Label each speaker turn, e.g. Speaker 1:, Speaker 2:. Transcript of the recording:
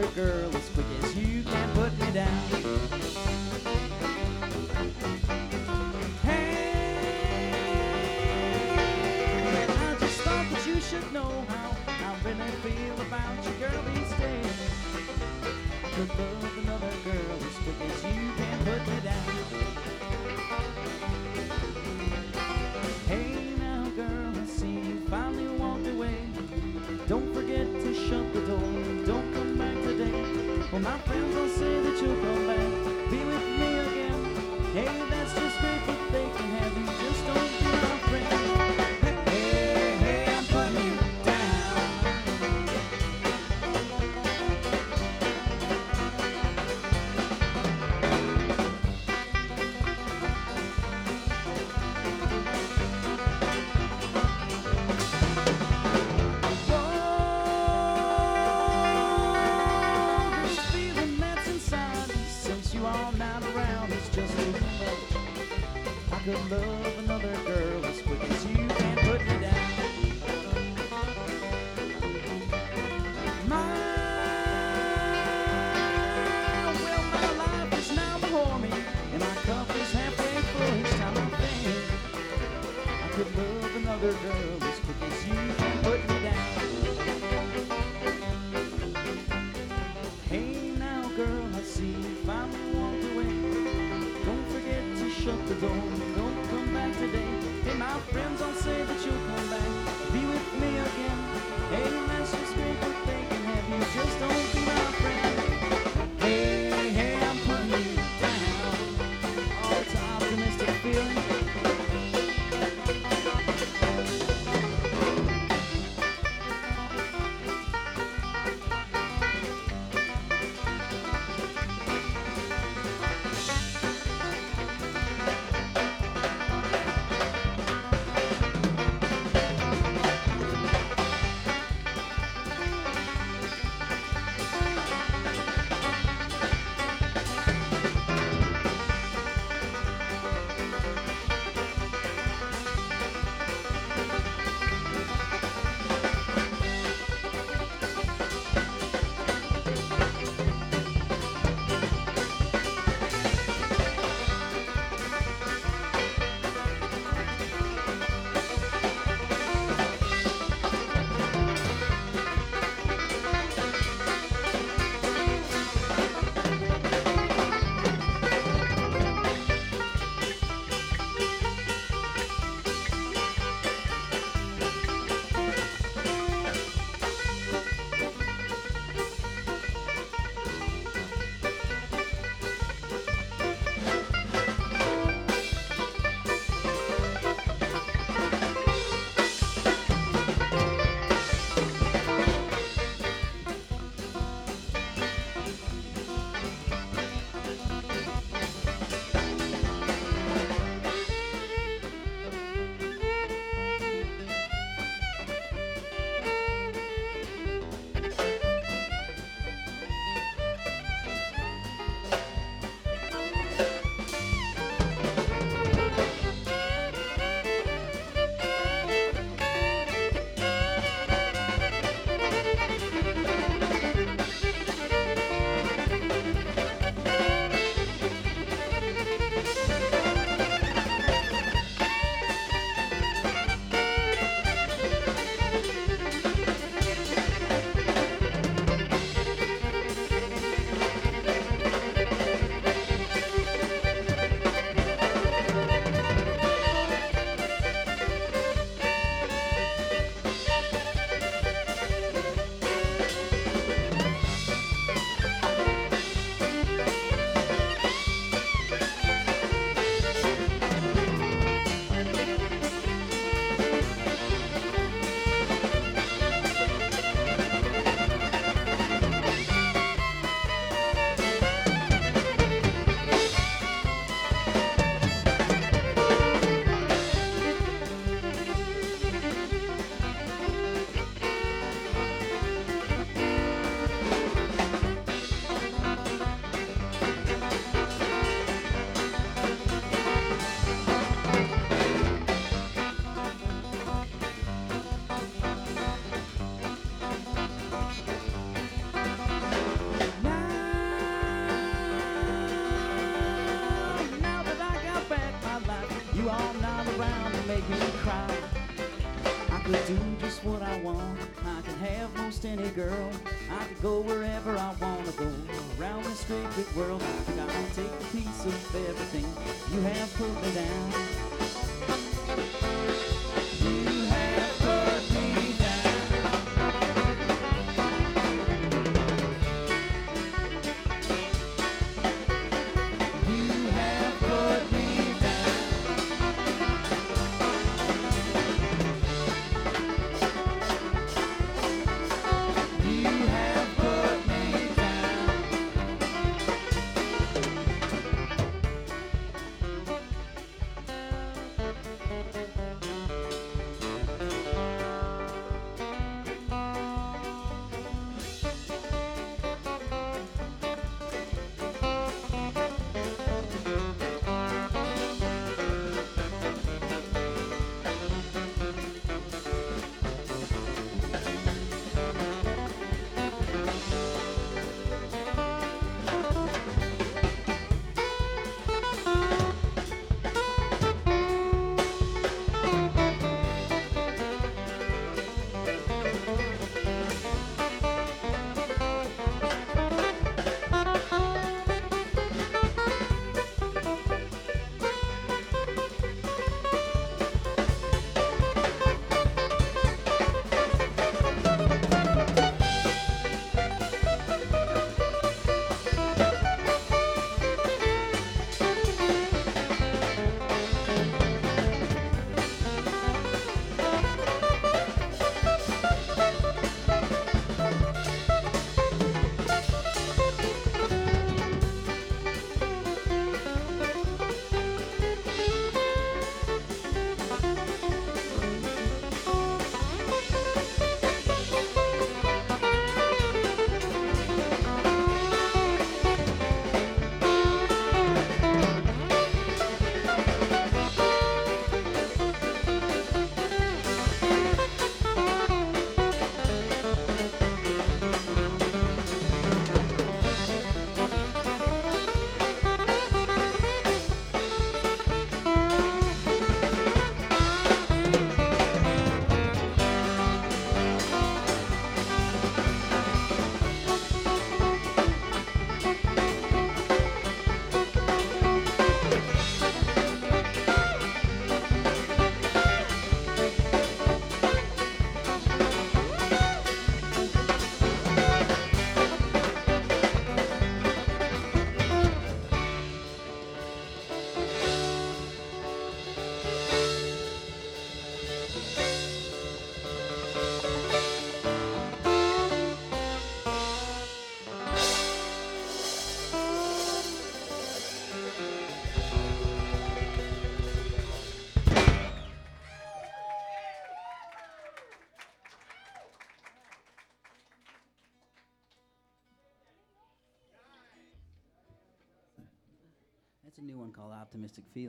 Speaker 1: girl as quick as you can put me down. Hey, I just thought that you should know how I really feel about you, girl, these days. I could love another girl as quick as you can put me down. Hey now, girl, I see you finally walked away. Don't forget to shut the door. Don't come back today. Well, my friends will say that you'll come back, be with me again. Hey, that's just great, but they can have you. Just don't be my friend. Hey, hey, I'm putting you down. I could love another girl as quick as you can put me down. Well, my life is now before me, and my cup is halfway full each time I think. I could love another girl as quick as you can put me down. Hey now, girl, I see you finally walked away. Don't forget to shut the door. Don't come back today. Hey, my friends all say that you'll come back, be with me again. Hey, that's just great, but they can have you. Just don't be my friend. Hey, hey, I'm putting you down. Oh, it's an optimistic feeling. make me cry. I could do just what I want. I can have most any girl. I could go wherever I wanna go around this great big world. I think I'll take a piece of everything you have put me down. You have put me down. You have put me That's a new one called Optimistic Feeling.